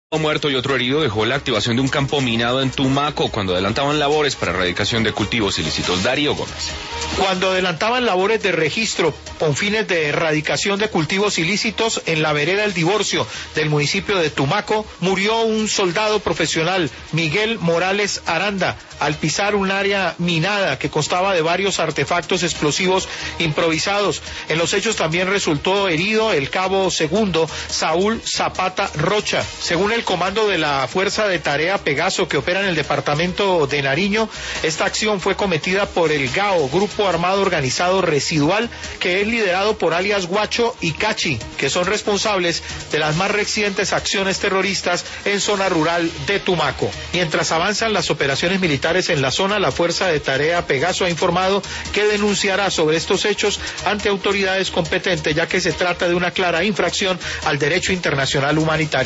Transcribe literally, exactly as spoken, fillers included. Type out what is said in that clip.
Un muerto y otro herido dejó la activación de un campo minado en Tumaco cuando adelantaban labores para erradicación de cultivos ilícitos. Darío Gómez. Cuando adelantaban labores de registro con fines de erradicación de cultivos ilícitos en la vereda El Divorcio del municipio de Tumaco, murió un soldado profesional, Miguel Morales Aranda, al pisar un área minada que constaba de varios artefactos explosivos improvisados. En los hechos también resultó herido el cabo segundo Saúl Zapata Rocha. Según el comando de la Fuerza de Tarea Pegaso que opera en el departamento de Nariño, esta acción fue cometida por el G A O, Grupo Armado Organizado Residual, que es liderado por alias Guacho y Cachi, que son responsables de las más recientes acciones terroristas en zona rural de Tumaco. Mientras avanzan las operaciones militares en la zona, la Fuerza de Tarea Pegaso ha informado que denunciará sobre estos hechos ante autoridades competentes, ya que se trata de una clara infracción al derecho internacional humanitario.